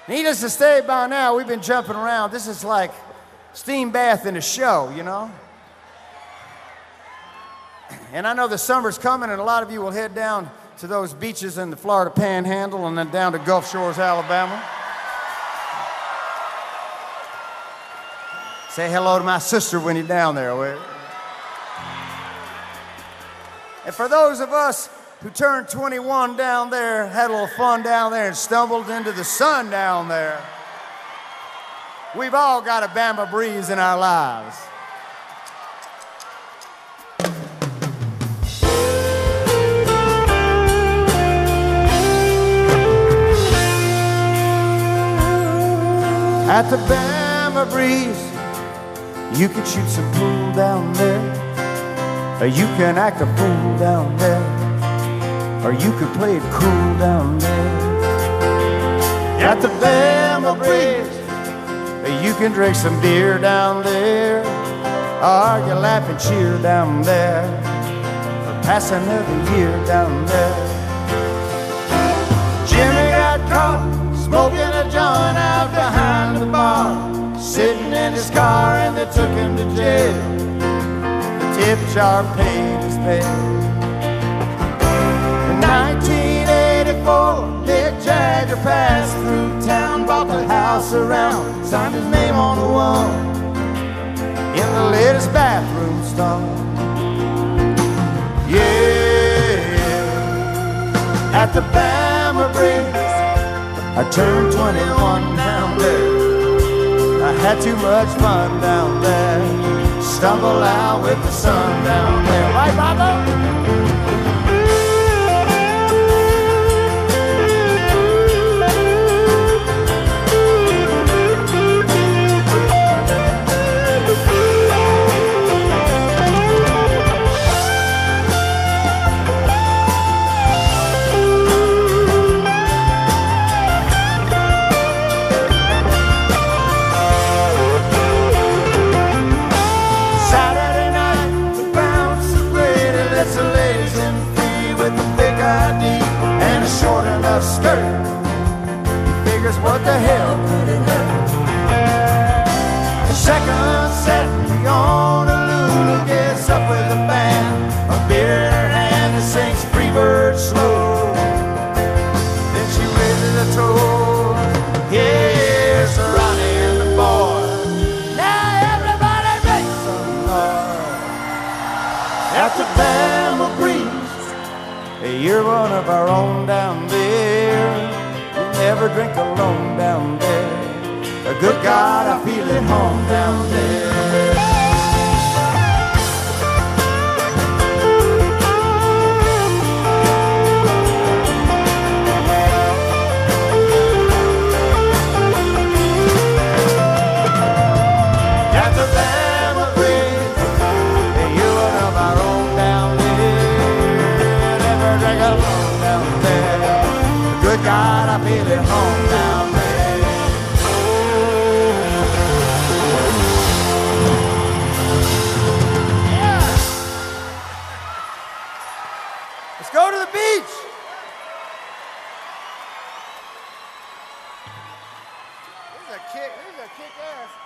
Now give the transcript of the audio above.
Needless to say, by now, we've been jumping around. This is like steam bath in a show, you know? And I know the summer's coming, and a lot of you will head down to those beaches in the Florida Panhandle and then down to Gulf Shores, Alabama. Say hello to my sister when you're down there, will you? And for those of us who turned 21 down there, had a little fun down there, and stumbled into the sun down there, we've all got a Bama breeze in our lives. At the Bama breeze, you can shoot some pool down there, or you can act a fool down there, or you can play it cool down there. At the Bama breeze, you can drink some beer down there, or you laugh and cheer down there, or pass another year down there. Jimmy got caught smoking a joint out behind the bar, sitting in his car and they took him to jail. The tip jar paid his bail. In 1984, Dick Jagger passed through town, bought the house around, signed his name on the wall in the latest bathroom stall. Yeah, at the Bama breeze, I turned 21 down there. I had too much fun down there. Stumble out with the sun down there. Right, Bobo? Skirt. Figures what the hell could it hurt? Second set, the Honolulu gets up with a band, a beer in her hand and sings Freebird slow. Then she raises a toast. Here's Ronnie and the boy. Now everybody make some noise. At the Bama breeze, hey, you're one of our own down there. You never drink alone down there. A good God, I feel at home down there. At the Bama breeze, hey, you're one of our own down there. Never drink alone down there. Good God, I feel at home down there. Yeah. Let's go to the beach. This is a kick-ass.